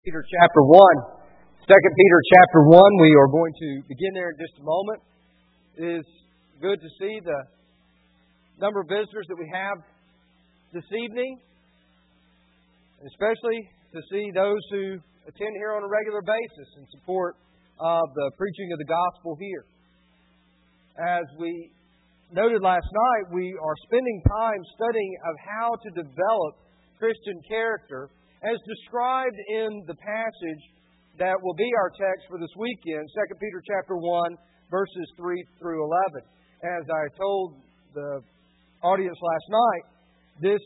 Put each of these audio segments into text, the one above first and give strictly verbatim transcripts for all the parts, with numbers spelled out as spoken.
Peter chapter one. Second Peter chapter one. We are going to begin there in just a moment. It is good to see the number of visitors that we have this evening, and especially to see those who attend here on a regular basis in support of the preaching of the gospel here. As we noted last night, we are spending time studying of how to develop Christian character as described in the passage that will be our text for this weekend, Second Peter chapter one, verses three through eleven. As I told the audience last night, this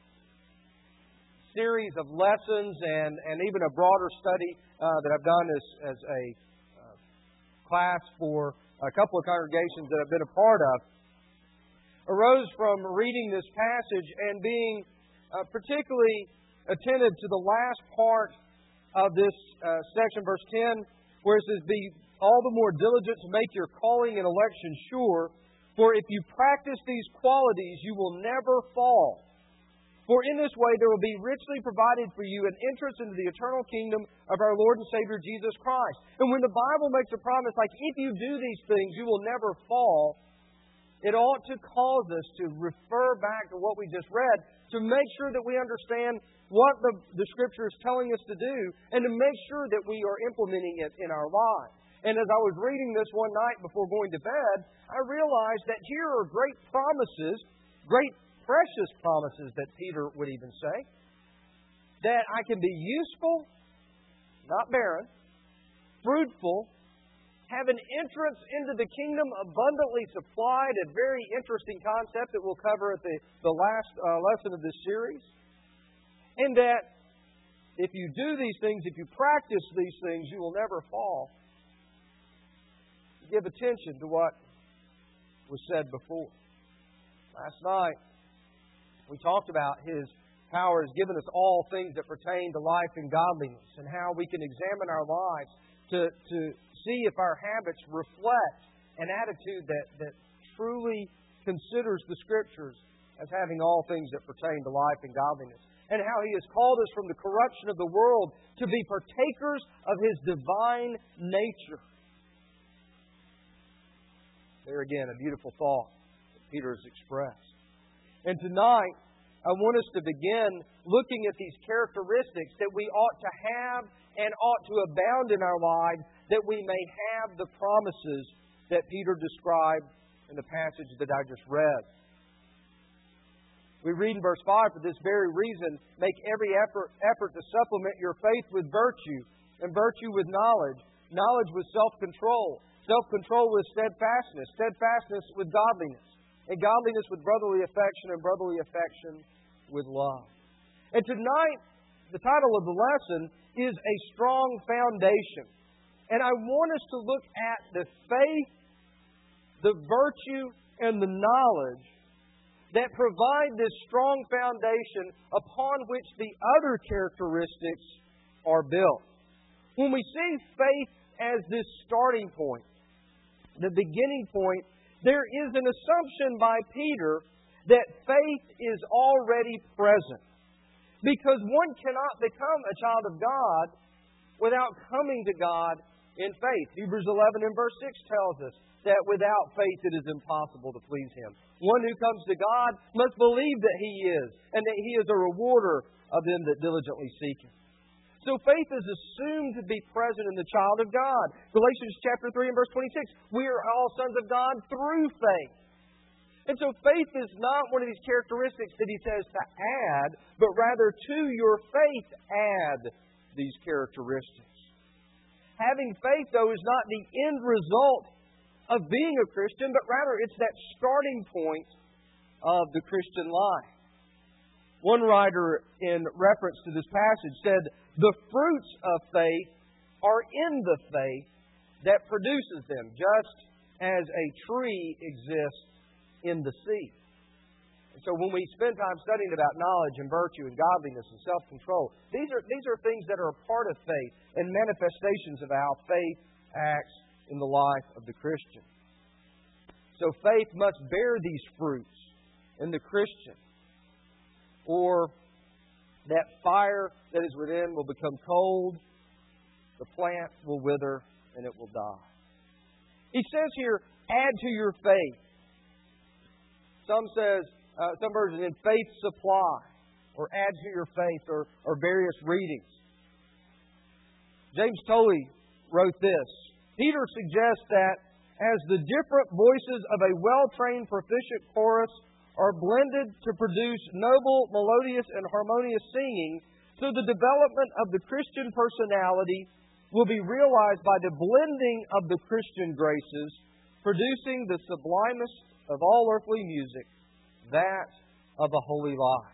series of lessons and, and even a broader study uh, that I've done as, as a uh, class for a couple of congregations that I've been a part of arose from reading this passage and being uh, particularly attentive to the last part of this uh, section, verse ten, where it says, "Be all the more diligent to make your calling and election sure, for if you practice these qualities, you will never fall. For in this way there will be richly provided for you an entrance into the eternal kingdom of our Lord and Savior Jesus Christ." And when the Bible makes a promise like, if you do these things, you will never fall, it ought to cause us to refer back to what we just read, to make sure that we understand what the, the Scripture is telling us to do, and to make sure that we are implementing it in our lives. And as I was reading this one night before going to bed, I realized that here are great promises, great precious promises that Peter would even say, that I can be useful, not barren, fruitful, have an entrance into the kingdom abundantly supplied, a very interesting concept that we'll cover at the, the last uh, lesson of this series. And that if you do these things, if you practice these things, you will never fall. Give attention to what was said before. Last night, we talked about His power has given us all things that pertain to life and godliness, and how we can examine our lives to, to see if our habits reflect an attitude that, that truly considers the Scriptures as having all things that pertain to life and godliness. And how He has called us from the corruption of the world to be partakers of His divine nature. There again, a beautiful thought that Peter has expressed. And tonight, I want us to begin looking at these characteristics that we ought to have and ought to abound in our lives, that we may have the promises that Peter described in the passage that I just read. We read in verse five, "For this very reason, make every effort, effort to supplement your faith with virtue, and virtue with knowledge, knowledge with self-control, self-control with steadfastness, steadfastness with godliness, and godliness with brotherly affection, and brotherly affection with love." And tonight, the title of the lesson is A Strong Foundation. And I want us to look at the faith, the virtue, and the knowledge that provide this strong foundation upon which the other characteristics are built. When we see faith as this starting point, the beginning point, there is an assumption by Peter that faith is already present. Because one cannot become a child of God without coming to God in faith. Hebrews eleven and verse six tells us that without faith it is impossible to please Him. One who comes to God must believe that He is, and that He is a rewarder of them that diligently seek Him. So faith is assumed to be present in the child of God. Galatians chapter three and verse twenty-six, "We are all sons of God through faith." And so faith is not one of these characteristics that he says to add, but rather to your faith add these characteristics. Having faith, though, is not the end result of being a Christian, but rather it's that starting point of the Christian life. One writer, in reference to this passage, said, "The fruits of faith are in the faith that produces them, just as a tree exists in the sea." And so when we spend time studying about knowledge and virtue and godliness and self-control, these are, these are things that are a part of faith and manifestations of how faith acts in the life of the Christian. So faith must bear these fruits in the Christian, or that fire that is within will become cold, the plant will wither, and it will die. He says here, add to your faith. Some says, uh, some versions in faith supply, or add to your faith, or, or various readings. James Tolley wrote this. Peter suggests that as the different voices of a well-trained, proficient chorus are blended to produce noble, melodious, and harmonious singing, so the development of the Christian personality will be realized by the blending of the Christian graces, producing the sublimest of all earthly music, that of a holy life.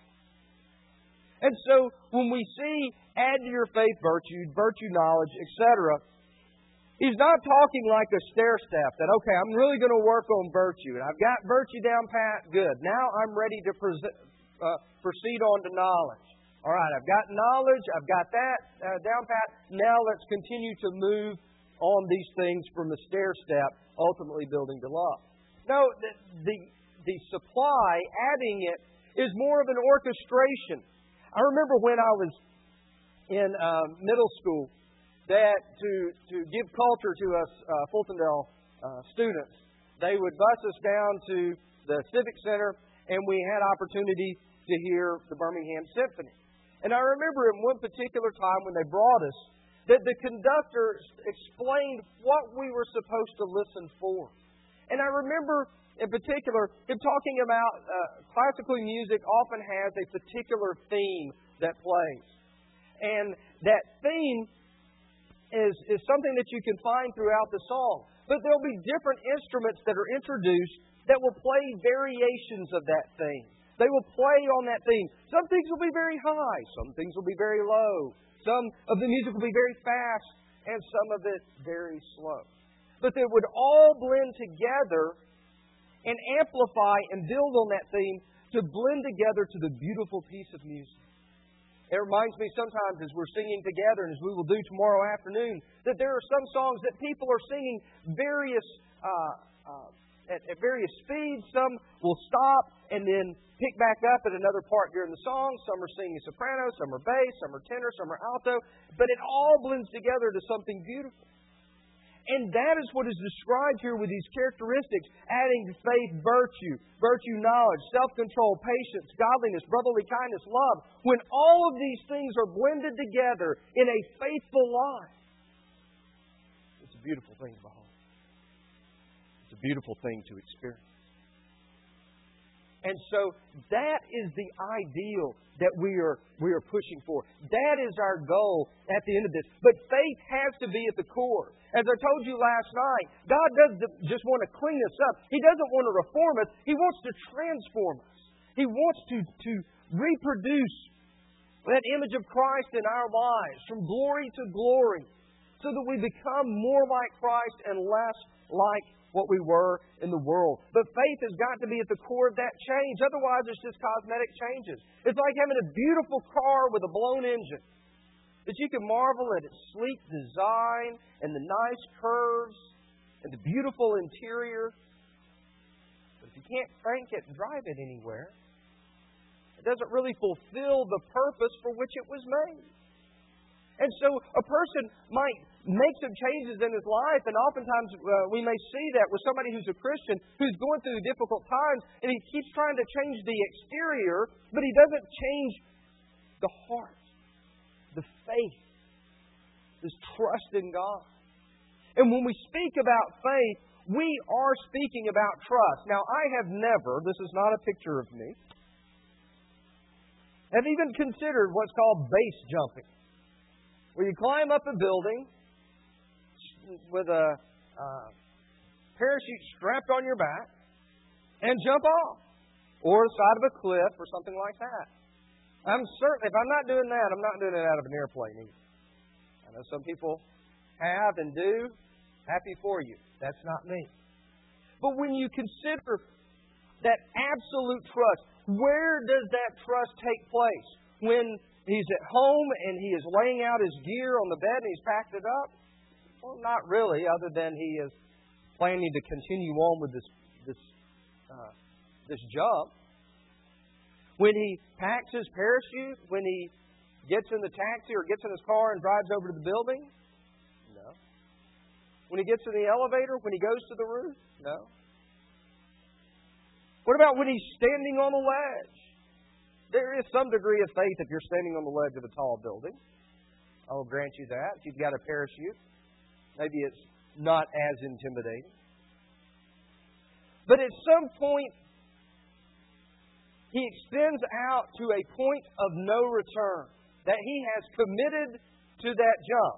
And so, when we see add to your faith virtue, virtue knowledge, et cetera, he's not talking like a stair step that, okay, I'm really going to work on virtue. And I've got virtue down pat, good. Now I'm ready to pre- uh, proceed on to knowledge. All right, I've got knowledge, I've got that uh, down pat. Now let's continue to move on these things from the stair step, ultimately building to love. No, the, the, the supply, adding it, is more of an orchestration. I remember when I was in uh, middle school, that to, to give culture to us uh, Fultondale uh, students, they would bus us down to the Civic Center, and we had opportunity to hear the Birmingham Symphony. And I remember in one particular time when they brought us, that the conductor explained what we were supposed to listen for. And I remember in particular him talking about uh, classical music often has a particular theme that plays. And that theme is, is something that you can find throughout the song. But there'll be different instruments that are introduced that will play variations of that theme. They will play on that theme. Some things will be very high. Some things will be very low. Some of the music will be very fast. And some of it very slow. But they would all blend together and amplify and build on that theme to blend together to the beautiful piece of music. It reminds me sometimes as we're singing together, and as we will do tomorrow afternoon, that there are some songs that people are singing various uh, uh, at, at various speeds. Some will stop and then pick back up at another part during the song. Some are singing soprano, some are bass, some are tenor, some are alto. But it all blends together to something beautiful. And that is what is described here with these characteristics, adding faith, virtue, virtue knowledge, self-control, patience, godliness, brotherly kindness, love. When all of these things are blended together in a faithful life, it's a beautiful thing to behold. It's a beautiful thing to experience. And so that is the ideal that we are we are pushing for. That is our goal at the end of this. But faith has to be at the core. As I told you last night, God doesn't just want to clean us up. He doesn't want to reform us. He wants to transform us. He wants to, to reproduce that image of Christ in our lives from glory to glory so that we become more like Christ and less like what we were in the world. But faith has got to be at the core of that change. Otherwise, it's just cosmetic changes. It's like having a beautiful car with a blown engine that you can marvel at its sleek design and the nice curves and the beautiful interior. But if you can't crank it and drive it anywhere, it doesn't really fulfill the purpose for which it was made. And so a person might make some changes in his life, and oftentimes uh, we may see that with somebody who's a Christian who's going through difficult times, and he keeps trying to change the exterior, but he doesn't change the heart, the faith, this trust in God. And when we speak about faith, we are speaking about trust. Now, I have never, this is not a picture of me, have even considered what's called base jumping, where you climb up a building with a uh, parachute strapped on your back and jump off, or the side of a cliff or something like that. I'm certain, if I'm not doing that, I'm not doing it out of an airplane either. I know some people have and do. Happy for you. That's not me. But when you consider that absolute trust, where does that trust take place? When he's at home and he is laying out his gear on the bed and he's packed it up? Well, not really, other than he is planning to continue on with this this uh, this jump. When he packs his parachute, when he gets in the taxi or gets in his car and drives over to the building? No. When he gets in the elevator, when he goes to the roof? No. What about when he's standing on the ledge? There is some degree of faith if you're standing on the ledge of a tall building. I will grant you that. If you've got a parachute, maybe it's not as intimidating. But at some point, he extends out to a point of no return, that he has committed to that jump.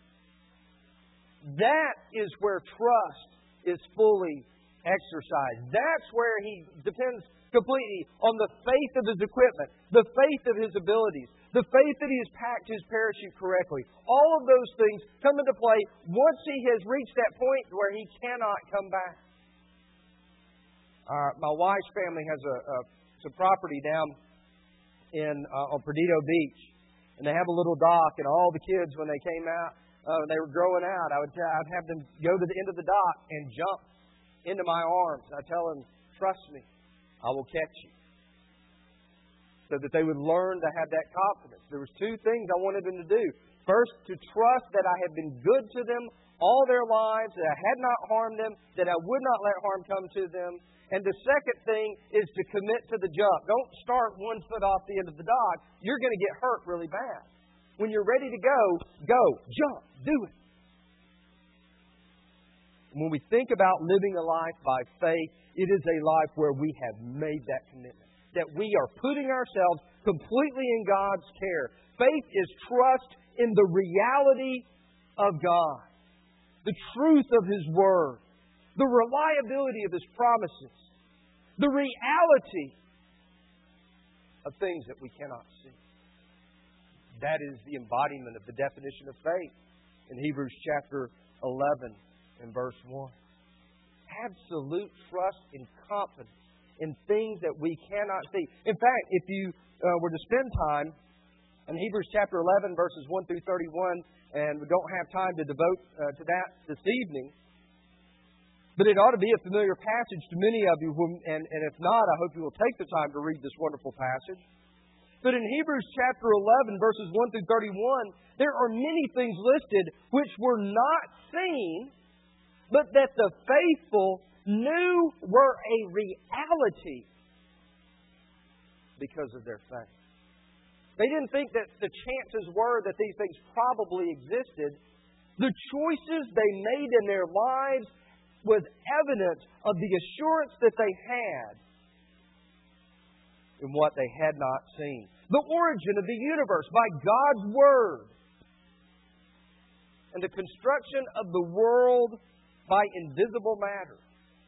That is where trust is fully exercised. That's where he depends completely on the faith of his equipment, the faith of his abilities, the faith that he has packed his parachute correctly. All of those things come into play once he has reached that point where he cannot come back. Uh, my wife's family has a, a some property down in uh, on Perdido Beach, and they have a little dock. And all the kids, when they came out, uh, they were growing out. I would t- I'd have them go to the end of the dock and jump into my arms. I tell them, "Trust me, I will catch you." So that they would learn to have that confidence. There was two things I wanted them to do. First, to trust that I had been good to them all their lives, that I had not harmed them, that I would not let harm come to them. And the second thing is to commit to the jump. Don't start one foot off the end of the dock. You're going to get hurt really bad. When you're ready to go, go. Jump. Do it. When we think about living a life by faith, it is a life where we have made that commitment. That we are putting ourselves completely in God's care. Faith is trust in the reality of God. The truth of His Word. The reliability of His promises. The reality of things that we cannot see. That is the embodiment of the definition of faith in Hebrews chapter eleven and verse one. Absolute trust and confidence in things that we cannot see. In fact, if you uh, were to spend time in Hebrews chapter eleven, verses one through thirty-one, and we don't have time to devote uh, to that this evening, but it ought to be a familiar passage to many of you, and, and if not, I hope you will take the time to read this wonderful passage. But in Hebrews chapter eleven, verses one through thirty-one, there are many things listed which were not seen, but that the faithful knew were a reality because of their faith. They didn't think that the chances were that these things probably existed. The choices they made in their lives was evidence of the assurance that they had in what they had not seen. The origin of the universe by God's Word. And the construction of the world by invisible matter.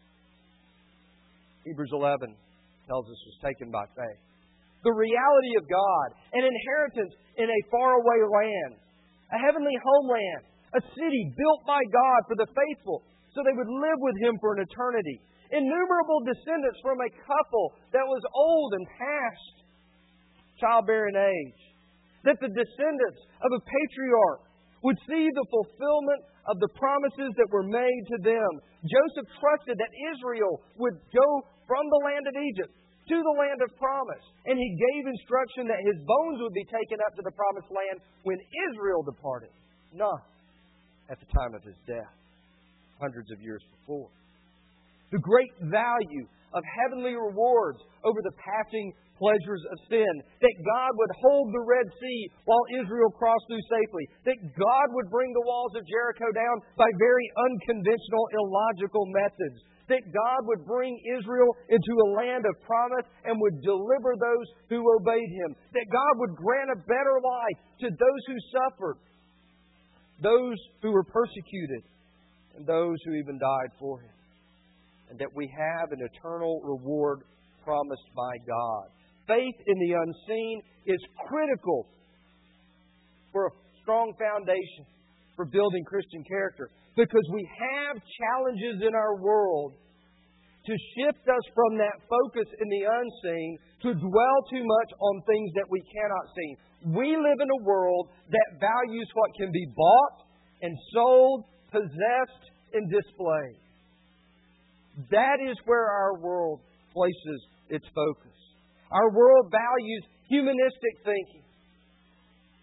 Hebrews eleven tells us was taken by faith. The reality of God, an inheritance in a faraway land, a heavenly homeland, a city built by God for the faithful, so they would live with Him for an eternity. Innumerable descendants from a couple that was old and past childbearing age. That the descendants of a patriarch would see the fulfillment of the promises that were made to them. Joseph trusted that Israel would go from the land of Egypt to the land of promise. And he gave instruction that his bones would be taken up to the promised land when Israel departed, not at the time of his death, hundreds of years before. The great value of heavenly rewards over the passing pleasures of sin. That God would hold the Red Sea while Israel crossed through safely. That God would bring the walls of Jericho down by very unconventional, illogical methods. That God would bring Israel into a land of promise and would deliver those who obeyed Him. That God would grant a better life to those who suffered, those who were persecuted, and those who even died for Him. And that we have an eternal reward promised by God. Faith in the unseen is critical for a strong foundation for building Christian character. Because we have challenges in our world to shift us from that focus in the unseen to dwell too much on things that we cannot see. We live in a world that values what can be bought and sold, possessed, and displayed. That is where our world places its focus. Our world values humanistic thinking.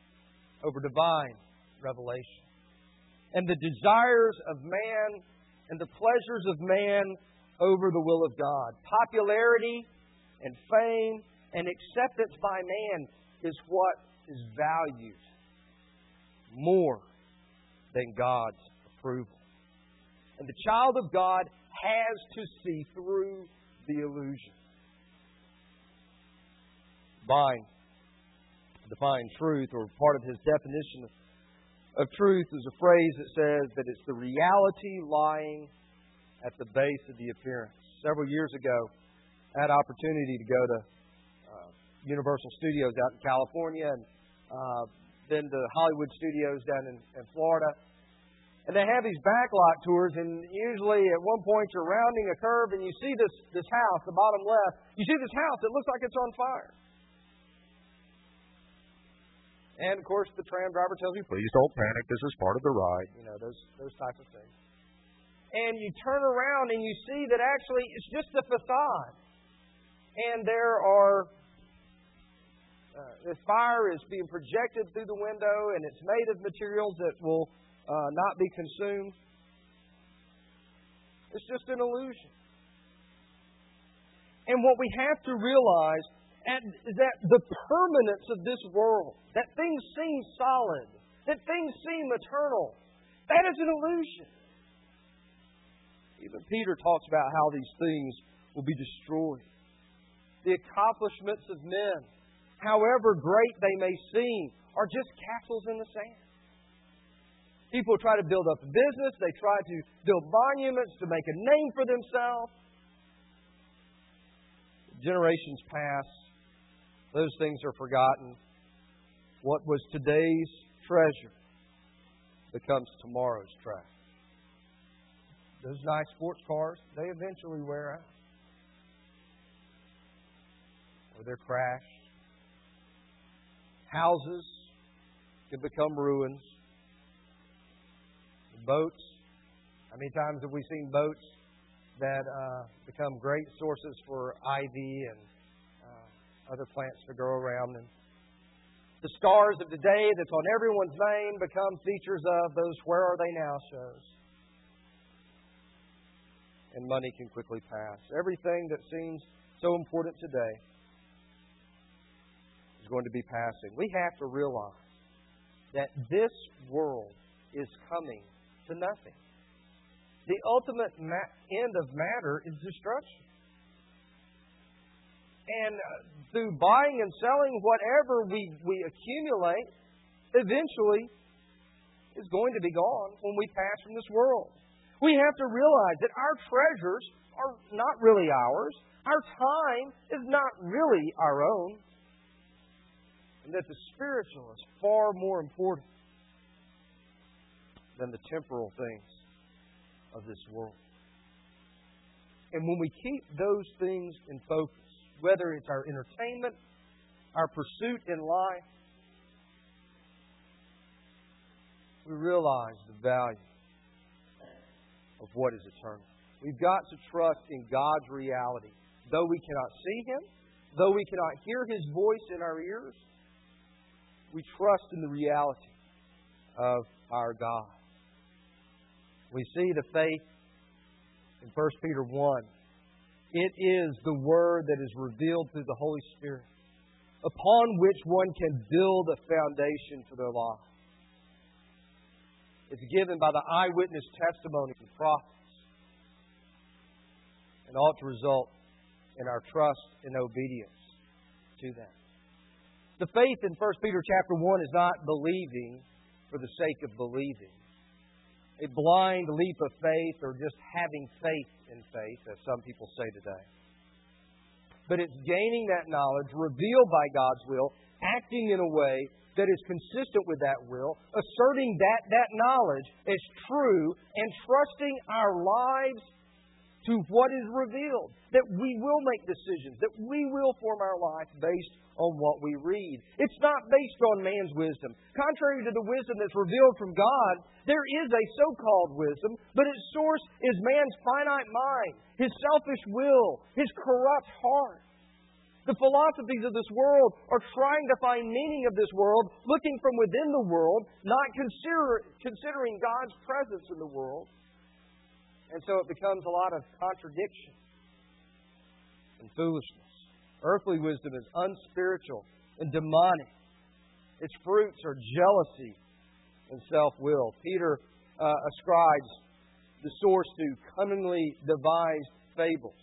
over divine revelation. And the desires of man and the pleasures of man over the will of God. Popularity and fame and acceptance by man is what is valued more than God's approval. And the child of God has to see through the illusion. Divine, define truth, or part of his definition of, of truth, is a phrase that says that it's the reality lying at the base of the appearance. Several years ago, I had an opportunity to go to uh, Universal Studios out in California and uh, then to Hollywood Studios down in, in Florida. And they have these backlot tours, and usually at one point you're rounding a curve and you see this, this house, the bottom left, you see this house that looks like it's on fire. And, of course, the tram driver tells you, please don't panic, this is part of the ride. You know, those those types of things. And you turn around and you see that actually it's just a facade. And there are, uh, this fire is being projected through the window, and it's made of materials that will uh, not be consumed. It's just an illusion. And what we have to realize is that the permanence of this world, that things seem solid, that things seem eternal, that is an illusion. Even Peter talks about how these things will be destroyed. The accomplishments of men, however great they may seem, are just castles in the sand. People try to build up a business, they try to build monuments to make a name for themselves. Generations pass. Those things are forgotten. What was today's treasure becomes tomorrow's trash. Those nice sports cars, they eventually wear out. Or they're crashed. Houses can become ruins. Boats. How many times have we seen boats that uh, become great sources for ivy and other plants to grow around them? The stars of today that's on everyone's name become features of those Where Are They Now shows. And money can quickly pass. Everything that seems so important today is going to be passing. We have to realize that this world is coming to nothing. The ultimate ma- end of matter is destruction. And through buying and selling whatever we, we accumulate, eventually is going to be gone when we pass from this world. We have to realize that our treasures are not really ours. Our time is not really our own. And that the spiritual is far more important than the temporal things of this world. And when we keep those things in focus, whether it's our entertainment, our pursuit in life, we realize the value of what is eternal. We've got to trust in God's reality. Though we cannot see Him, though we cannot hear His voice in our ears, we trust in the reality of our God. We see the faith in First Peter one. It is the Word that is revealed through the Holy Spirit, upon which one can build a foundation for their life. It's given by the eyewitness testimony of prophets and ought to result in our trust and obedience to them. The faith in First Peter chapter one is not believing for the sake of believing. A blind leap of faith or just having faith in faith, as some people say today. But it's gaining that knowledge revealed by God's will, acting in a way that is consistent with that will, asserting that, that knowledge as true, and trusting our lives to what is revealed. That we will make decisions, that we will form our life based on what we read. It's not based on man's wisdom. Contrary to the wisdom that's revealed from God, there is a so-called wisdom, but its source is man's finite mind, his selfish will, his corrupt heart. The philosophies of this world are trying to find meaning of this world, looking from within the world, not consider, considering God's presence in the world. And so it becomes a lot of contradiction and foolishness. Earthly wisdom is unspiritual and demonic. Its fruits are jealousy and self-will. Peter uh, ascribes the source to cunningly devised fables,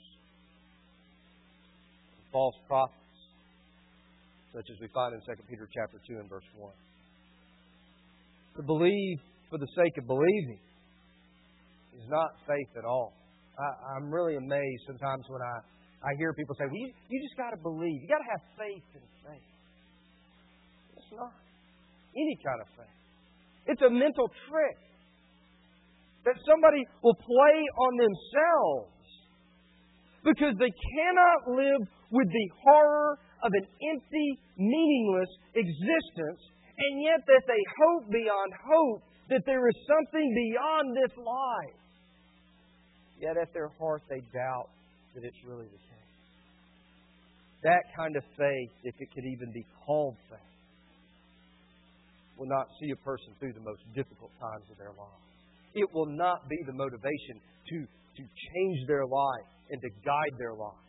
false prophets, such as we find in Second Peter chapter two and verse one. To believe for the sake of believing is not faith at all. I, I'm really amazed sometimes when I, I hear people say, well, you, you just got to believe. You got to have faith in faith. It's not any kind of faith. It's a mental trick that somebody will play on themselves because they cannot live with the horror of an empty, meaningless existence, and yet that they hope beyond hope that there is something beyond this life. Yet at their heart they doubt that it's really the case. That kind of faith, if it could even be called faith, will not see a person through the most difficult times of their lives. It will not be the motivation to, to change their life and to guide their life.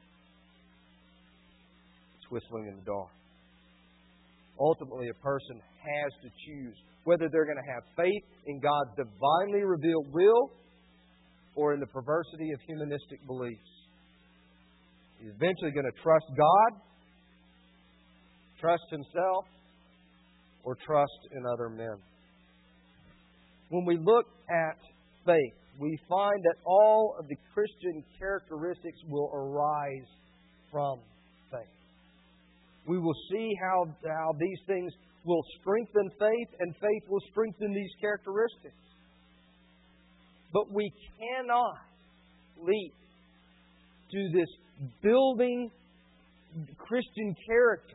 It's whistling in the dark. Ultimately, a person has to choose whether they're going to have faith in God's divinely revealed will or in the perversity of humanistic beliefs. He's eventually going to trust God, trust himself, or trust in other men. When we look at faith, we find that all of the Christian characteristics will arise from faith. We will see how, how these things will strengthen faith, and faith will strengthen these characteristics. But we cannot leap to this building Christian character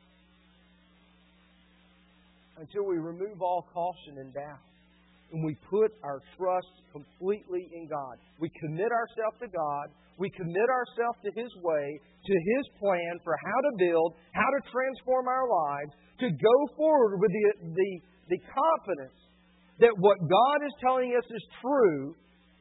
until we remove all caution and doubt. And we put our trust completely in God. We commit ourselves to God. We commit ourselves to His way, to His plan for how to build, how to transform our lives, to go forward with the, the, the confidence that what God is telling us is true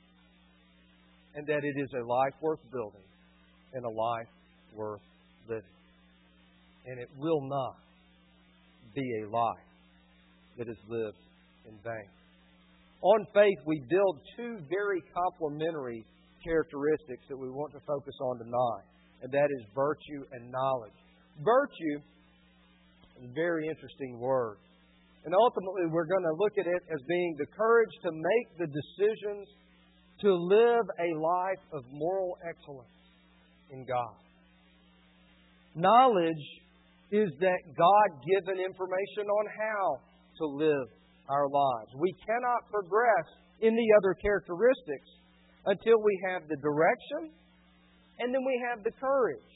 and that it is a life worth building and a life worth living. And it will not be a life that is lived in vain. On faith, we build two very complementary characteristics that we want to focus on tonight, and that is virtue and knowledge. Virtue is a very interesting word. And ultimately, we're going to look at it as being the courage to make the decisions to live a life of moral excellence in God. Knowledge is that God-given information on how to live our lives. We cannot progress in the other characteristics until we have the direction and then we have the courage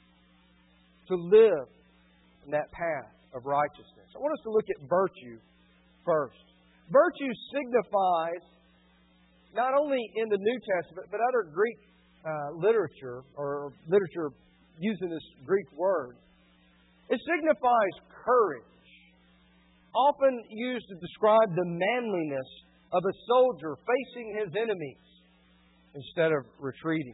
to live in that path of righteousness. I want us to look at virtue first. Virtue signifies, not only in the New Testament, but other Greek uh, literature, or literature using this Greek word, it signifies courage. Often used to describe the manliness of a soldier facing his enemies instead of retreating.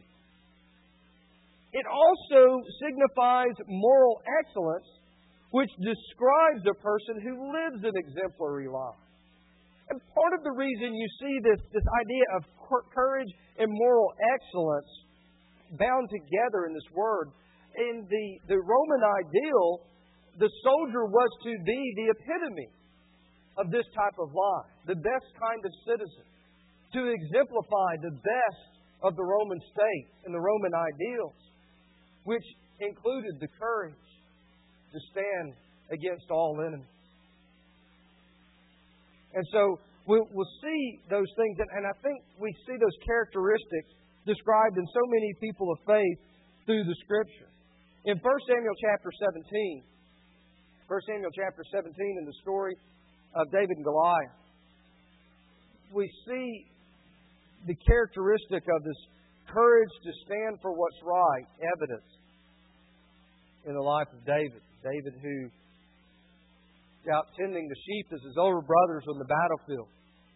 It also signifies moral excellence, which describes a person who lives an exemplary life. And part of the reason you see this, this idea of courage and moral excellence bound together in this word, in the, the Roman ideal, the soldier was to be the epitome of this type of life, the best kind of citizen, to exemplify the best of the Roman state and the Roman ideals, which included the courage to stand against all enemies. And so we'll, we'll see those things, and, and I think we see those characteristics described in so many people of faith through the Scripture. In First Samuel chapter seventeen, First Samuel chapter seventeen, in the story of David and Goliath, we see the characteristic of this courage to stand for what's right, evidence in the life of David. David who was out tending the sheep as his older brothers on the battlefield.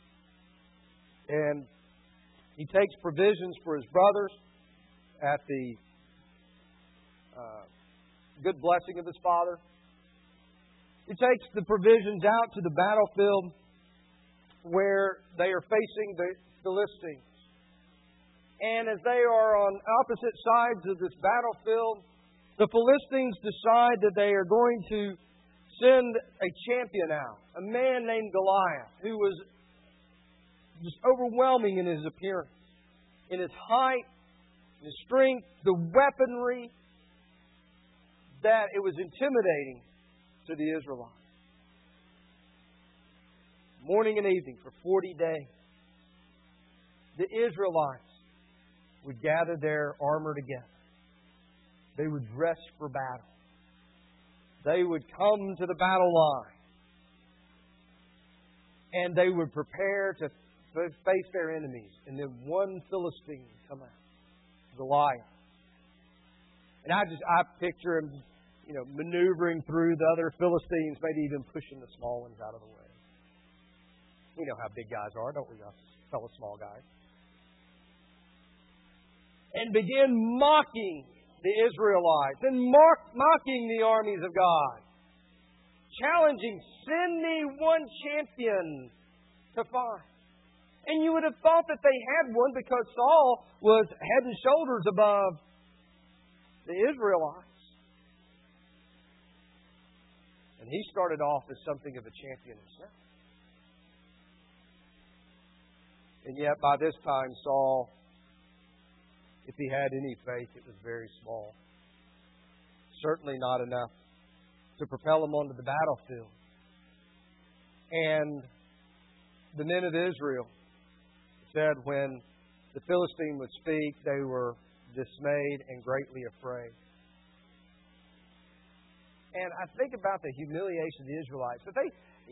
And he takes provisions for his brothers at the uh, good blessing of his father. He takes the provisions out to the battlefield where they are facing the Philistines. And as they are on opposite sides of this battlefield, the Philistines decide that they are going to send a champion out, a man named Goliath, who was just overwhelming in his appearance, in his height, in his strength, the weaponry, that it was intimidating to the Israelites. Morning and evening for forty days, the Israelites would gather their armor together. They would dress for battle. They would come to the battle line. And they would prepare to face their enemies. And then one Philistine would come out, Goliath. And I just, I picture him, you know, maneuvering through the other Philistines, maybe even pushing the small ones out of the way. We know how big guys are, don't we, us fellow small guys? And begin mocking the Israelites and mock, mocking the armies of God. Challenging, send me one champion to fight. And you would have thought that they had one because Saul was head and shoulders above the Israelites. And he started off as something of a champion himself. And yet by this time Saul, if he had any faith, it was very small. Certainly not enough to propel him onto the battlefield. And the men of Israel said when the Philistine would speak, they were dismayed and greatly afraid. And I think about the humiliation of the Israelites. But they...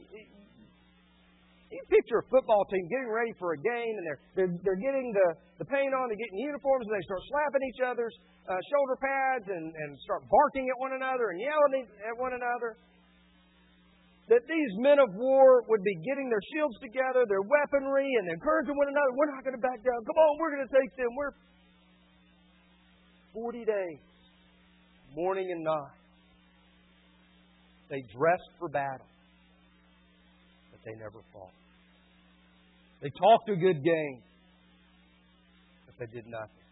You picture a football team getting ready for a game, and they're they're, they're getting the, the paint on, they're getting uniforms, and they start slapping each other's uh, shoulder pads and, and start barking at one another and yelling at one another. That these men of war would be getting their shields together, their weaponry, and encouraging one another. We're not going to back down. Come on, we're going to take them. We're forty days, morning and night. They dressed for battle, but they never fought. They talked a good game, but they did nothing.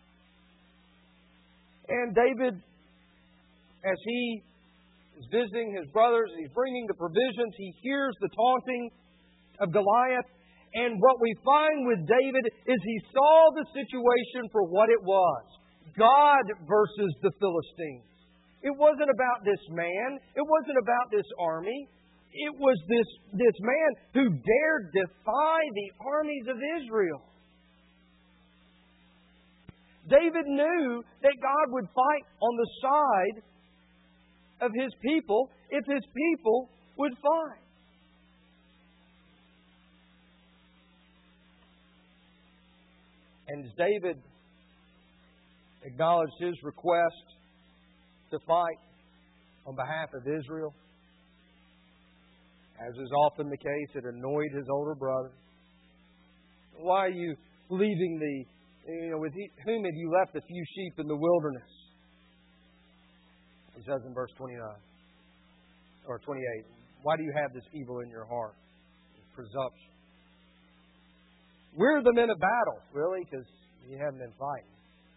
And David, as he is visiting his brothers, he's bringing the provisions, he hears the taunting of Goliath. And what we find with David is he saw the situation for what it was. God versus the Philistines. It wasn't about this man. It wasn't about this army. It was this, this man who dared defy the armies of Israel. David knew that God would fight on the side of His people if His people would fight. And as David acknowledged his request to fight on behalf of Israel, as is often the case, it annoyed his older brother. Why are you leaving the, you know, with whom have you left the few sheep in the wilderness? He says in verse twenty-nine, or twenty-eight, why do you have this evil in your heart? Presumption. We're the men of battle, really, because you haven't been fighting.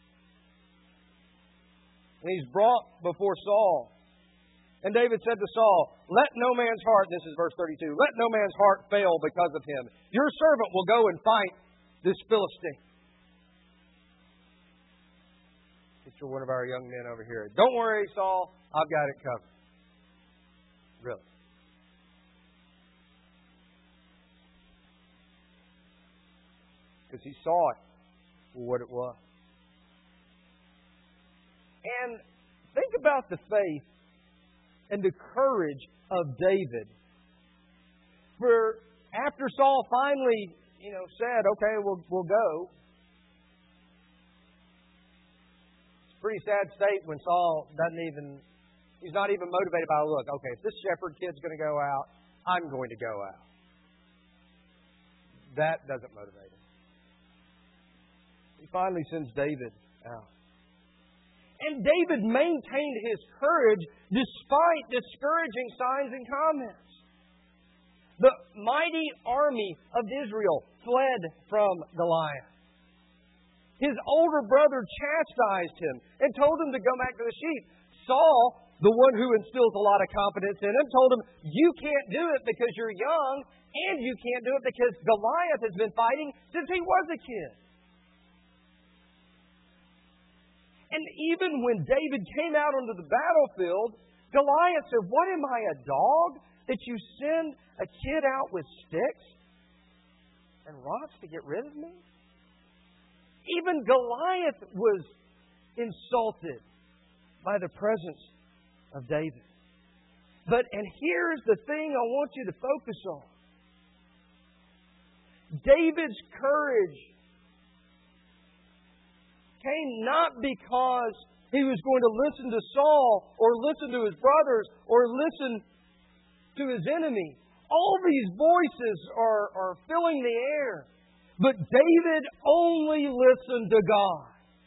And he's brought before Saul. And David said to Saul, let no man's heart, this is verse thirty-two, let no man's heart fail because of him. Your servant will go and fight this Philistine. Picture one of our young men over here. Don't worry, Saul, I've got it covered. Really. Because he saw it for what it was. And think about the faith and the courage of David. For after Saul finally, you know, said, okay, we'll, we'll go. It's a pretty sad state when Saul doesn't even He's not even motivated by, look, okay, if this shepherd kid's going to go out, I'm going to go out. That doesn't motivate him. He finally sends David out. And David maintained his courage despite discouraging signs and comments. The mighty army of Israel fled from Goliath. His older brother chastised him and told him to go back to the sheep. Saul, the one who instills a lot of confidence in him, told him, you can't do it because you're young, and you can't do it because Goliath has been fighting since he was a kid. And even when David came out onto the battlefield, Goliath said, what am I, a dog, that you send a kid out with sticks and rocks to get rid of me? Even Goliath was insulted by the presence of David. But, and here's the thing I want you to focus on. David's courage came not because he was going to listen to Saul or listen to his brothers or listen to his enemy. All these voices are, are filling the air. But David only listened to God.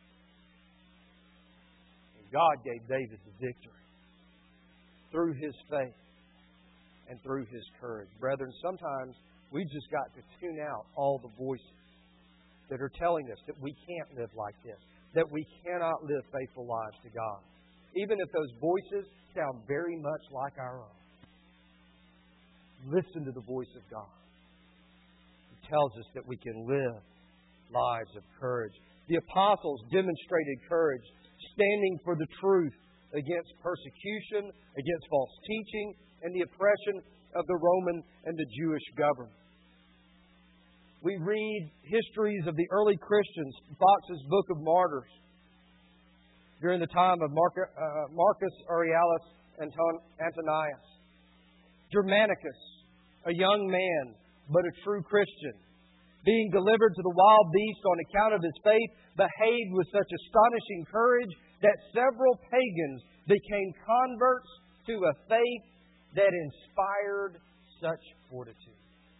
And God gave David the victory through his faith and through his courage. Brethren, sometimes we've just got to tune out all the voices that are telling us that we can't live like this, that we cannot live faithful lives to God, even if those voices sound very much like our own. Listen to the voice of God. It tells us that we can live lives of courage. The apostles demonstrated courage, standing for the truth against persecution, against false teaching, and the oppression of the Roman and the Jewish government. We read histories of the early Christians, Fox's Book of Martyrs, during the time of Marcus Aurelius Antonius. Germanicus, a young man, but a true Christian, being delivered to the wild beast on account of his faith, behaved with such astonishing courage that several pagans became converts to a faith that inspired such fortitude.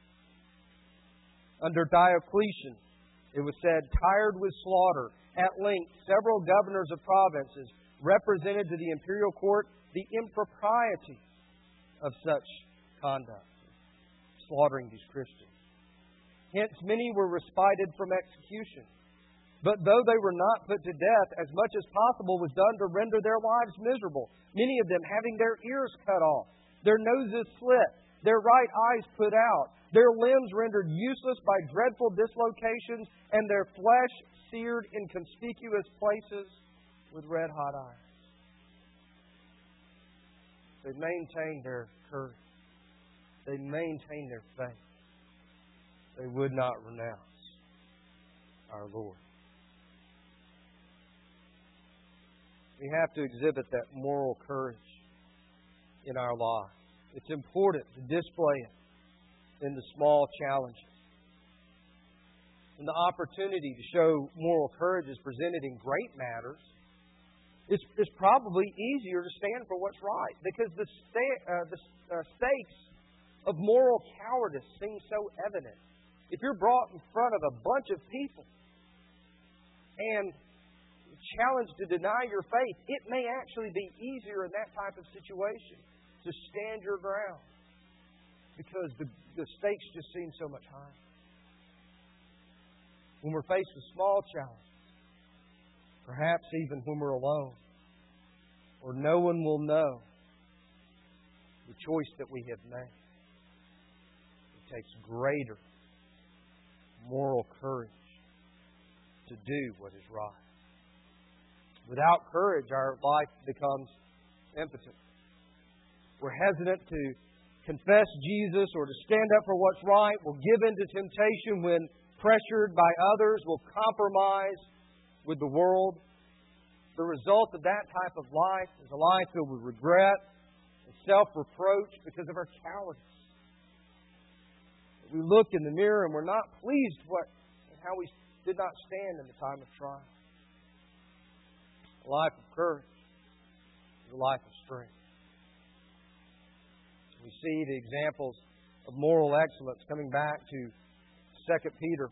Under Diocletian, it was said, tired with slaughter, at length several governors of provinces represented to the imperial court the impropriety of such conduct, slaughtering these Christians. Hence, many were respited from execution. But though they were not put to death, as much as possible was done to render their lives miserable, many of them having their ears cut off, their noses slit, their right eyes put out, their limbs rendered useless by dreadful dislocations, and their flesh seared in conspicuous places with red-hot irons. They maintained their courage. They maintained their faith. They would not renounce our Lord. We have to exhibit that moral courage in our lives. It's important to display it in the small challenges. When the opportunity to show moral courage is presented in great matters, it's, it's probably easier to stand for what's right, because the, sta- uh, the uh, stakes of moral cowardice seem so evident. If you're brought in front of a bunch of people and challenged to deny your faith, it may actually be easier in that type of situation to stand your ground, because the, the stakes just seem so much higher. When we're faced with small challenges, perhaps even when we're alone, or no one will know the choice that we have made, it takes greater moral courage to do what is right. Without courage, our life becomes impotent. We're hesitant to confess Jesus or to stand up for what's right. We'll give in to temptation when pressured by others. We'll compromise with the world. The result of that type of life is a life filled with regret and self-reproach because of our cowardice. We look in the mirror and we're not pleased what and how we did not stand in the time of trial. A life of courage is a life of strength. We see the examples of moral excellence coming back to Second Peter.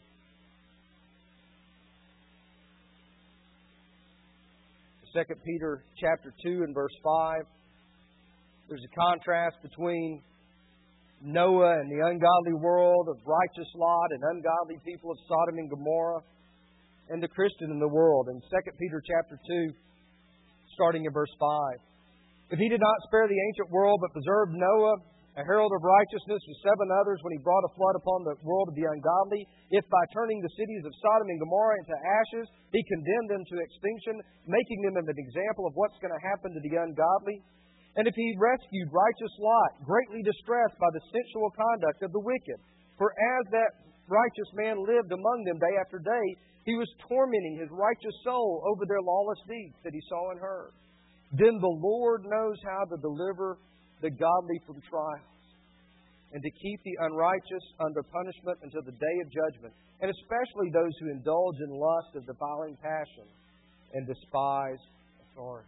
Second Peter chapter two and verse five. There's a contrast between Noah and the ungodly world of righteous Lot and ungodly people of Sodom and Gomorrah, and the Christian in the world. In Second Peter chapter two, starting in verse five. If He did not spare the ancient world, but preserved Noah, a herald of righteousness, with seven others, when He brought a flood upon the world of the ungodly, if by turning the cities of Sodom and Gomorrah into ashes, He condemned them to extinction, making them an example of what's going to happen to the ungodly, and if He rescued righteous Lot, greatly distressed by the sensual conduct of the wicked, for as that righteous man lived among them day after day, he was tormenting his righteous soul over their lawless deeds that he saw and heard. Then the Lord knows how to deliver the godly from trials, and to keep the unrighteous under punishment until the day of judgment, and especially those who indulge in lust of defiling passion and despise authority.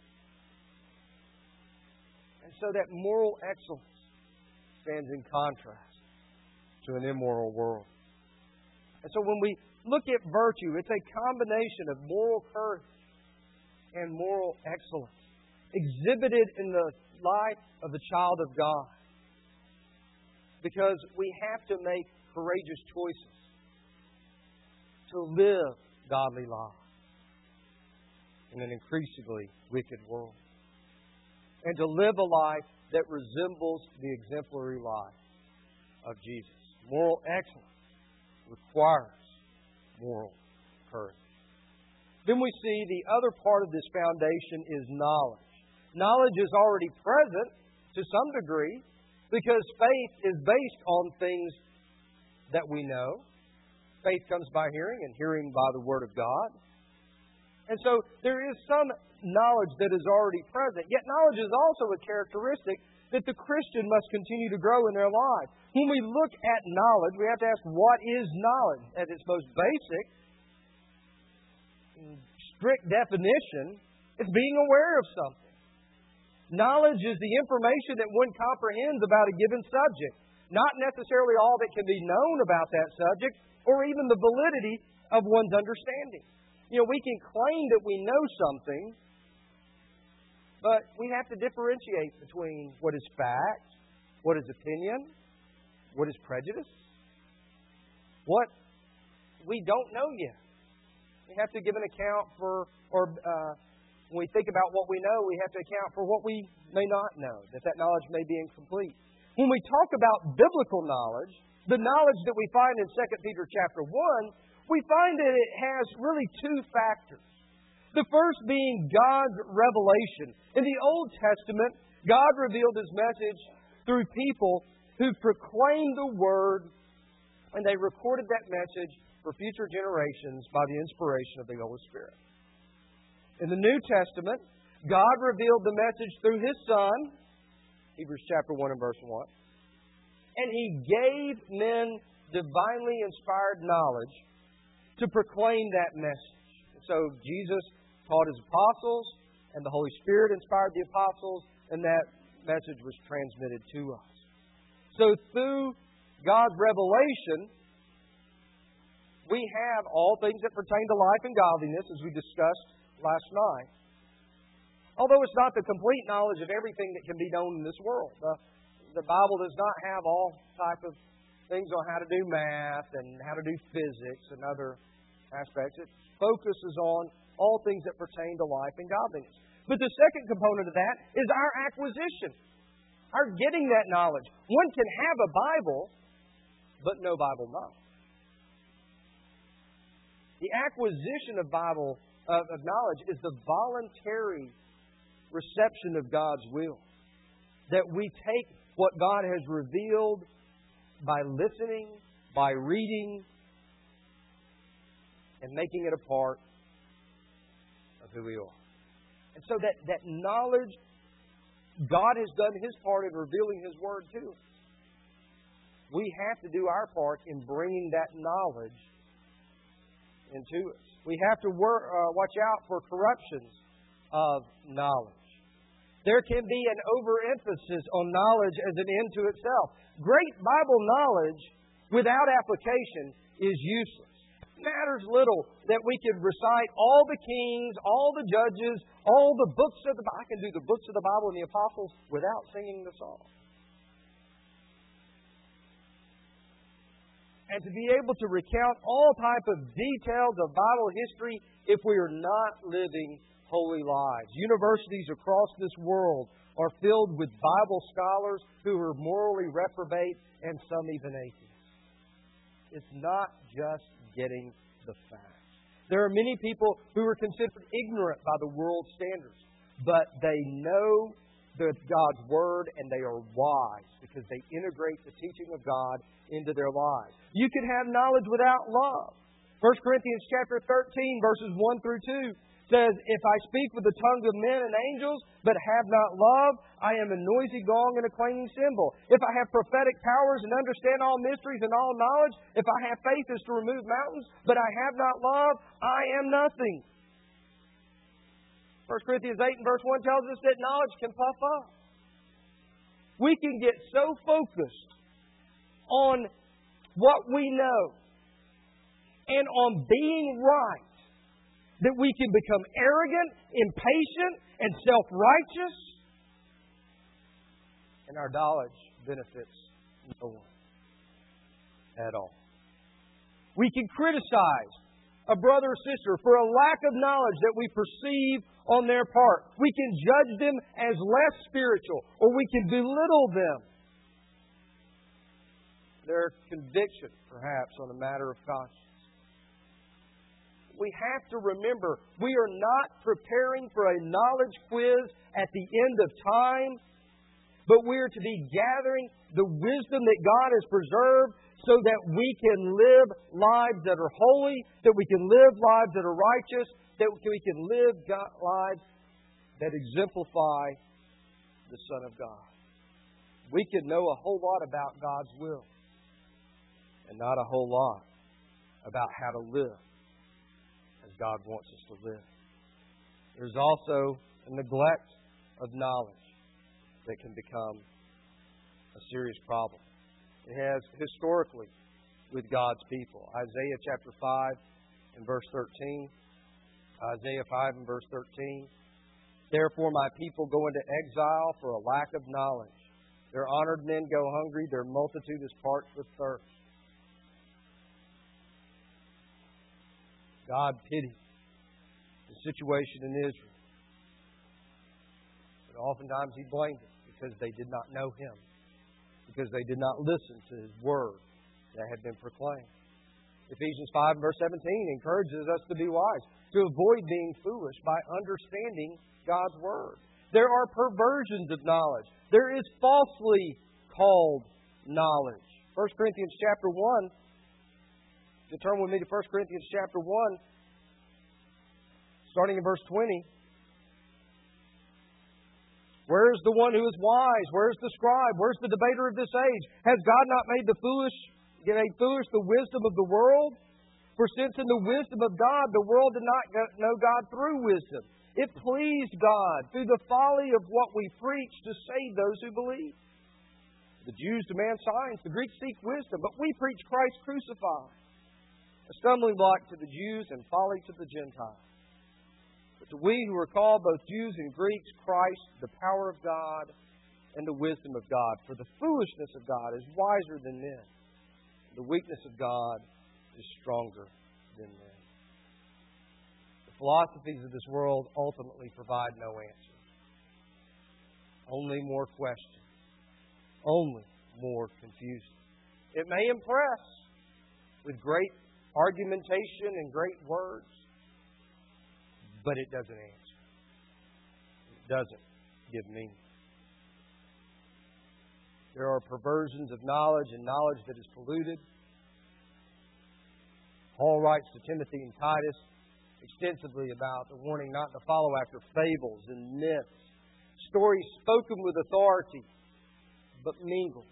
And so that moral excellence stands in contrast to an immoral world. And so when we look at virtue, it's a combination of moral courage and moral excellence exhibited in the life of the child of God. Because we have to make courageous choices to live godly lives in an increasingly wicked world, and to live a life that resembles the exemplary life of Jesus. Moral excellence requires moral courage. Then we see the other part of this foundation is knowledge. Knowledge is already present to some degree because faith is based on things that we know. Faith comes by hearing, and hearing by the Word of God. And so there is some knowledge that is already present. Yet knowledge is also a characteristic that the Christian must continue to grow in their life. When we look at knowledge, we have to ask, what is knowledge? At its most basic, strict definition, it's being aware of something. Knowledge is the information that one comprehends about a given subject, not necessarily all that can be known about that subject, or even the validity of one's understanding. You know, we can claim that we know something, but we have to differentiate between what is fact, what is opinion, what is prejudice, what we don't know yet. We have to give an account for, or uh, when we think about what we know, we have to account for what we may not know, that that knowledge may be incomplete. When we talk about biblical knowledge, the knowledge that we find in Second Peter chapter one, we find that it has really two factors. The first being God's revelation. In the Old Testament, God revealed His message through people who proclaimed the Word, and they recorded that message for future generations by the inspiration of the Holy Spirit. In the New Testament, God revealed the message through His Son, Hebrews chapter one and verse one, and He gave men divinely inspired knowledge to proclaim that message. So Jesus taught His apostles, and the Holy Spirit inspired the apostles, and that message was transmitted to us. So through God's revelation, we have all things that pertain to life and godliness, as we discussed last night. Although it's not the complete knowledge of everything that can be known in this world. The, the Bible does not have all type of things on how to do math and how to do physics and other aspects. It focuses on all things that pertain to life and godliness. But the second component of that is our acquisition, our getting that knowledge. One can have a Bible, but no Bible knowledge. The acquisition of Bible of, of knowledge is the voluntary reception of God's will. That we take what God has revealed by listening, by reading, and making it a part of who we are. And so that, that knowledge, God has done His part in revealing His Word to us. We have to do our part in bringing that knowledge into us. We have to work, uh, watch out for corruptions of knowledge. There can be an overemphasis on knowledge as an end to itself. Great Bible knowledge without application is useless. It matters little that we can recite all the kings, all the judges, all the books of the Bible. I can do the books of the Bible and the apostles without singing the song. And to be able to recount all type of details of Bible history if we are not living holy lives. Universities across this world are filled with Bible scholars who are morally reprobate and some even atheists. It's not just getting the facts. There are many people who are considered ignorant by the world's standards, but they know the God's Word and they are wise because they integrate the teaching of God into their lives. You can have knowledge without love. First Corinthians chapter thirteen, verses one through two says, "If I speak with the tongues of men and angels, but have not love, I am a noisy gong and a clanging cymbal. If I have prophetic powers and understand all mysteries and all knowledge, if I have faith as to remove mountains, but I have not love, I am nothing." First Corinthians eight and verse one tells us that knowledge can puff up. We can get so focused on what we know and on being right that we can become arrogant, impatient, and self-righteous, and our knowledge benefits no one at all. We can criticize a brother or sister for a lack of knowledge that we perceive on their part. We can judge them as less spiritual, or we can belittle them. Their conviction, perhaps, on a matter of conscience. We have to remember, we are not preparing for a knowledge quiz at the end of time, but we are to be gathering the wisdom that God has preserved so that we can live lives that are holy, that we can live lives that are righteous, that we can live lives that exemplify the Son of God. We can know a whole lot about God's will and not a whole lot about how to live as God wants us to live. There's also a neglect of knowledge that can become a serious problem. It has historically with God's people. Isaiah chapter five and verse thirteen. Isaiah five and verse thirteen. "Therefore my people go into exile for a lack of knowledge. Their honored men go hungry, their multitude is parched with thirst." God pitied the situation in Israel. But oftentimes He blamed it because they did not know Him. Because they did not listen to His Word that had been proclaimed. Ephesians five verse seventeen encourages us to be wise, to avoid being foolish by understanding God's Word. There are perversions of knowledge. There is falsely called knowledge. First Corinthians chapter one. You turn with me to First Corinthians chapter one, starting in verse twenty. "Where is the one who is wise? Where is the scribe? Where is the debater of this age? Has God not made the foolish, made foolish the wisdom of the world? For since in the wisdom of God the world did not know God through wisdom, it pleased God through the folly of what we preach to save those who believe. The Jews demand signs, the Greeks seek wisdom, but we preach Christ crucified, a stumbling block to the Jews and folly to the Gentiles. But to we who are called, both Jews and Greeks, Christ, the power of God and the wisdom of God. For the foolishness of God is wiser than men. The weakness of God is stronger than men." The philosophies of this world ultimately provide no answers. Only more questions. Only more confusion. It may impress with great argumentation and great words, but it doesn't answer. It doesn't give meaning. There are perversions of knowledge and knowledge that is polluted. Paul writes to Timothy and Titus extensively about the warning not to follow after fables and myths, stories spoken with authority, but mingled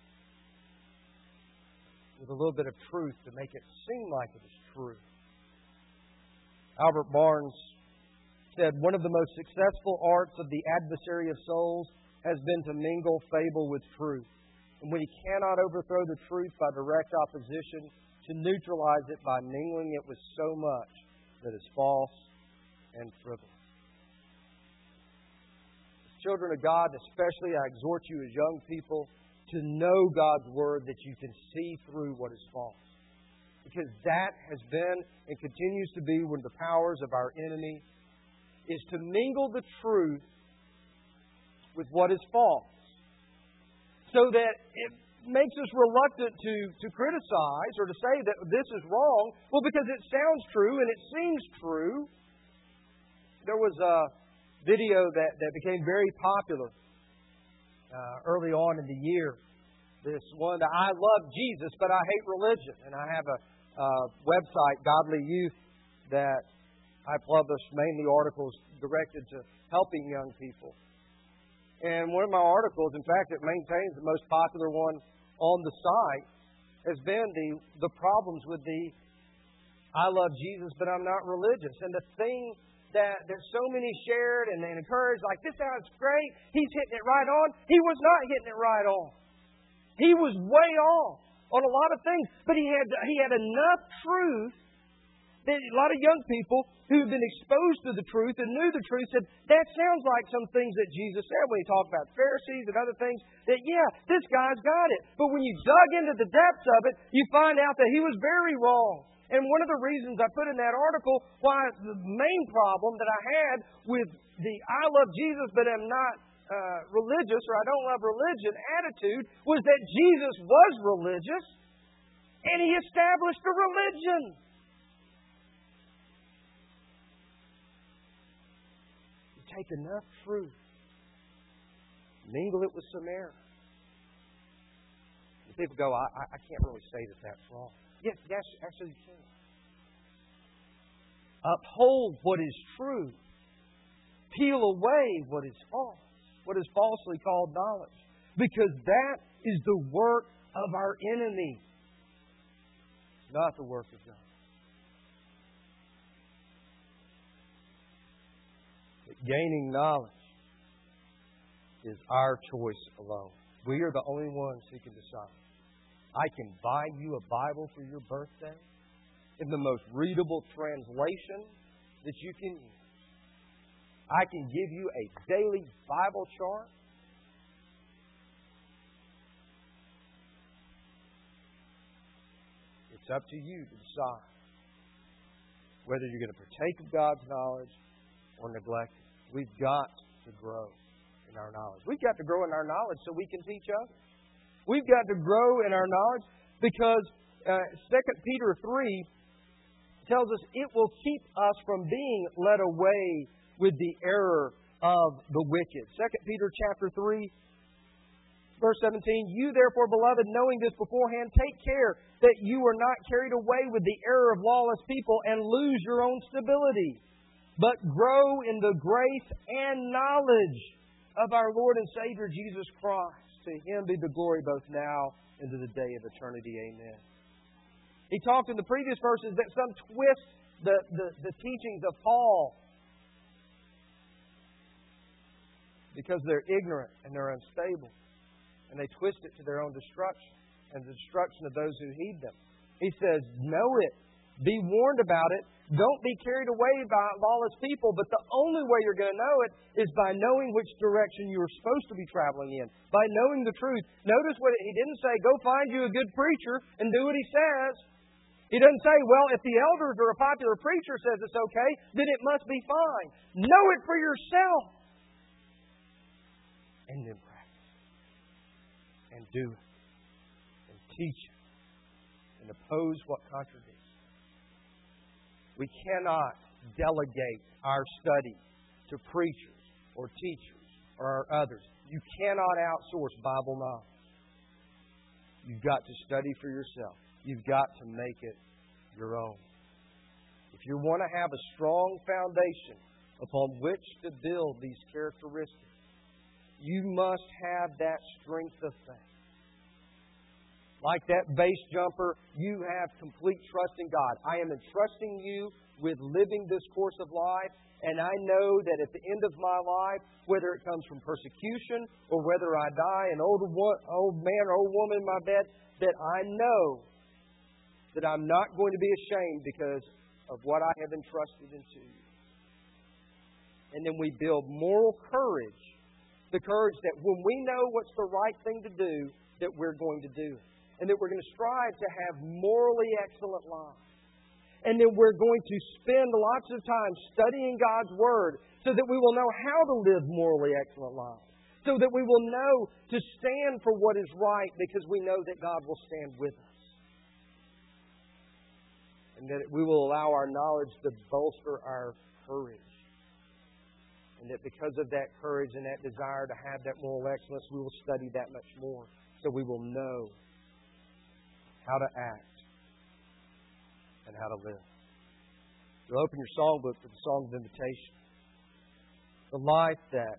with a little bit of truth to make it seem like it is true. Albert Barnes said, one of the most successful arts of the adversary of souls has been to mingle fable with truth. And when he cannot overthrow the truth by direct opposition, to neutralize it by mingling it with so much that is false and frivolous. As children of God, especially, I exhort you as young people to know God's Word that you can see through what is false. Because that has been and continues to be one of the powers of our enemy, is to mingle the truth with what is false. So that it makes us reluctant to, to criticize or to say that this is wrong. Well, because it sounds true and it seems true. There was a video that, that became very popular uh, early on in the year. This one, I love Jesus, but I hate religion. And I have a uh, website, Godly Youth, that I publish mainly articles directed to helping young people. And one of my articles, in fact, it maintains the most popular one on the site, has been the, the problems with the I love Jesus, but I'm not religious. And the thing that, that so many shared and, and encouraged, like, this sounds great, he's hitting it right on. He was not hitting it right on. He was way off on a lot of things, but he had he had enough truth that a lot of young people who've been exposed to the truth and knew the truth said, that sounds like some things that Jesus said when he talked about Pharisees and other things, that, yeah, this guy's got it. But when you dug into the depths of it, you find out that he was very wrong. And one of the reasons I put in that article why the main problem that I had with the I love Jesus but am not uh, religious, or I don't love religion attitude, was that Jesus was religious and he established a religion. You take enough truth, mingle it with some error. And people go, I, I can't really say that that's wrong. Yes, yes, actually you can. Uphold what is true. Peel away what is false, what is falsely called knowledge. Because that is the work of our enemy, not the work of God. But gaining knowledge is our choice alone. We are the only ones who can decide. I can buy you a Bible for your birthday in the most readable translation that you can use. I can give you a daily Bible chart. It's up to you to decide whether you're going to partake of God's knowledge or neglect it. We've got to grow in our knowledge. We've got to grow in our knowledge so we can teach others. We've got to grow in our knowledge because uh, Second Peter three tells us it will keep us from being led away with the error of the wicked. Second Peter chapter three, verse seventeen, you therefore, beloved, knowing this beforehand, take care that you are not carried away with the error of lawless people and lose your own stability, but grow in the grace and knowledge of our Lord and Savior Jesus Christ. To Him be the glory both now and to the day of eternity. Amen. He talked in the previous verses that some twist the, the, the teachings of Paul because they're ignorant and they're unstable. And they twist it to their own destruction and the destruction of those who heed them. He says, know it. Be warned about it. Don't be carried away by lawless people, but the only way you're going to know it is by knowing which direction you're supposed to be traveling in. By knowing the truth. Notice what he didn't say, go find you a good preacher and do what he says. He doesn't say, well, if the elders or a popular preacher says it's okay, then it must be fine. Know it for yourself. And then practice. And do it. And teach it. And oppose what contradicts. We cannot delegate our study to preachers or teachers or others. You cannot outsource Bible knowledge. You've got to study for yourself. You've got to make it your own. If you want to have a strong foundation upon which to build these characteristics, you must have that strength of faith. Like that base jumper, you have complete trust in God. I am entrusting you with living this course of life, and I know that at the end of my life, whether it comes from persecution or whether I die an old, old man or old woman in my bed, that I know that I'm not going to be ashamed because of what I have entrusted into you. And then we build moral courage, the courage that when we know what's the right thing to do, that we're going to do it. And that we're going to strive to have morally excellent lives. And then we're going to spend lots of time studying God's Word so that we will know how to live morally excellent lives. So that we will know to stand for what is right because we know that God will stand with us. And that we will allow our knowledge to bolster our courage. And that because of that courage and that desire to have that moral excellence, we will study that much more. So we will know how to act and how to live. You'll open your songbook with the Song of Invitation. The life that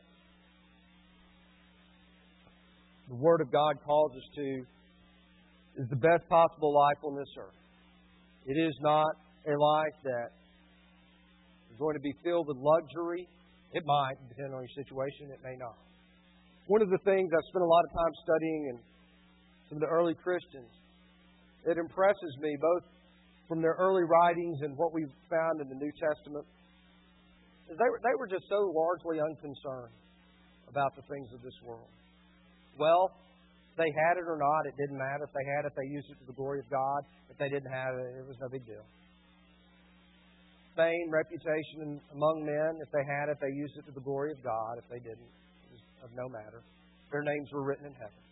the Word of God calls us to is the best possible life on this earth. It is not a life that is going to be filled with luxury. It might, depending on your situation. It may not. One of the things I've spent a lot of time studying in some of the early Christians, it impresses me both from their early writings and what we've found in the New Testament, is they were, they were just so largely unconcerned about the things of this world. Well, if they had it or not, it didn't matter. If they had it, they used it to the glory of God. If they didn't have it, it was no big deal. Fame, reputation among men, if they had it, they used it to the glory of God. If they didn't, it was of no matter. Their names were written in heaven.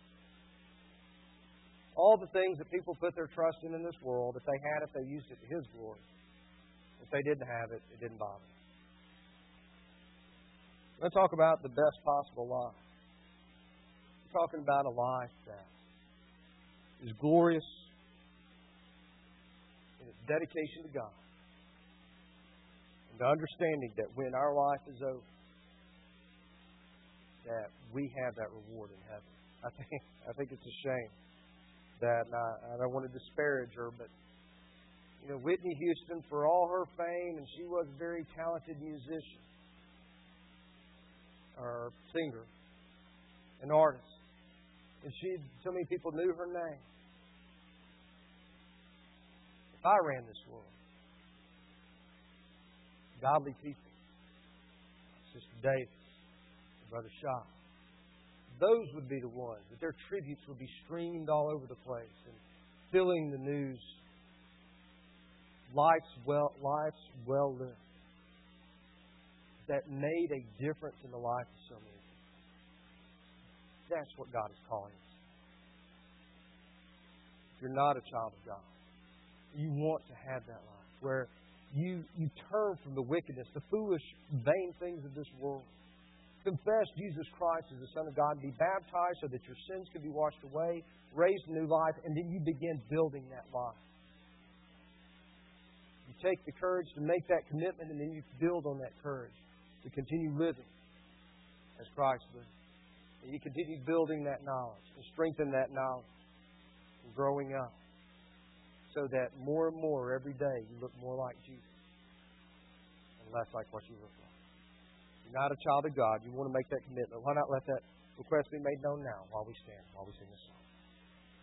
All the things that people put their trust in in this world, if they had it, they used it to His glory. If they didn't have it, it didn't bother them. Let's talk about the best possible life. We're talking about a life that is glorious in its dedication to God. And the understanding that when our life is over, that we have that reward in heaven. I think, I think it's a shame that, and I, I don't want to disparage her, but you know, Whitney Houston, for all her fame, and she was a very talented musician, or singer, an artist, and she, so many people knew her name. If I ran this world, godly people, Sister Davis, Brother Shaw, those would be the ones that their tributes would be streamed all over the place and filling the news. Life's well, life's well lived. That made a difference in the life of so many people. That's what God is calling us. If you're not a child of God, you want to have that life where you, you turn from the wickedness, the foolish, vain things of this world. Confess Jesus Christ as the Son of God, be baptized so that your sins can be washed away, raised a new life, and then you begin building that life. You take the courage to make that commitment, and then you build on that courage to continue living as Christ lived. And you continue building that knowledge and strengthen that knowledge and growing up so that more and more every day you look more like Jesus and less like what you look like. Not a child of God, you want to make that commitment. Why not let that request be made known now while we stand, while we sing this song?